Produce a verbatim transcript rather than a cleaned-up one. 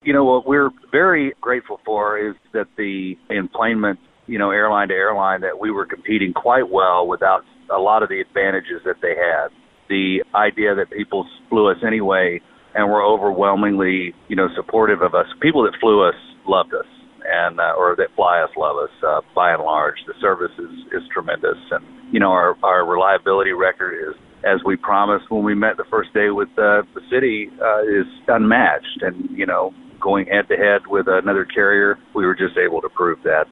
You know, what we're very grateful for is that the enplanement, you know, airline to airline, that we were competing quite well without a lot of the advantages that they had. The idea that people flew us anyway and were overwhelmingly, you know, supportive of us. People that flew us loved us, and uh, or that fly us love us. Uh, by and large, the service is, is tremendous, and you know, our our reliability record is, as we promised when we met the first day with uh, the city, uh, is unmatched. And you know, going head to head with another carrier, we were just able to prove that